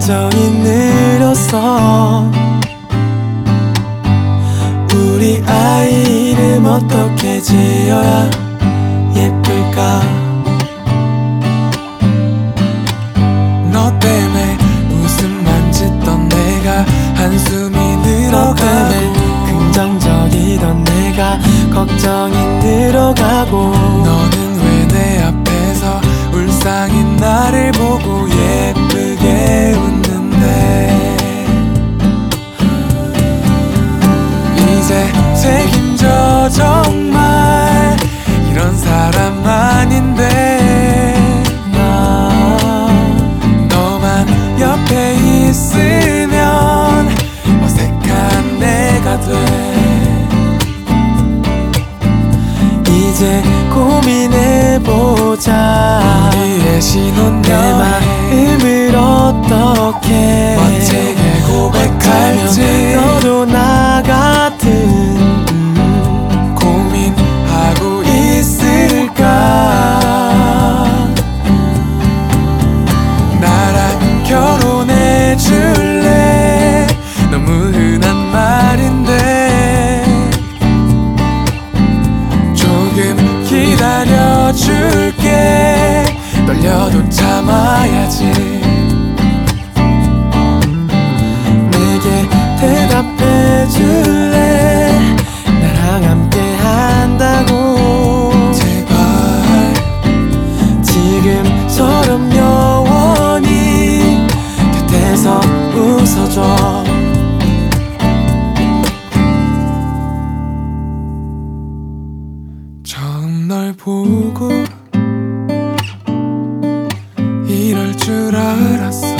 걱정이 늘었어. 우리 아이 이름 어떻게 지어야 예쁠까? 너 때문에 웃음만 짓던 내가 한숨이 늘어가고, 긍정적이던 내가 걱정이 늘어가고, 너는 왜 내 앞에서 울상인 나를 보고 예쁘게 웃는데. 이제 책임져 정말 이런 사람 아닌데. 너만 옆에 있으면 어색한 내가 돼. 이제 고민해보자. 우리의 신혼여행 내 마음을 어떻게 멋지게 고백할지. 너도 나 같은 고민하고 있을까? 나랑 결혼해줄래? 너무 흔한 말인데 조금 기다려줄게. 떨려도 참아야지. 내게 대답해줄래? 나랑 함께 한다고. 제발 지금처럼 영원히 곁에서 웃어줘. 처음 널 보고 이럴 줄 알았어.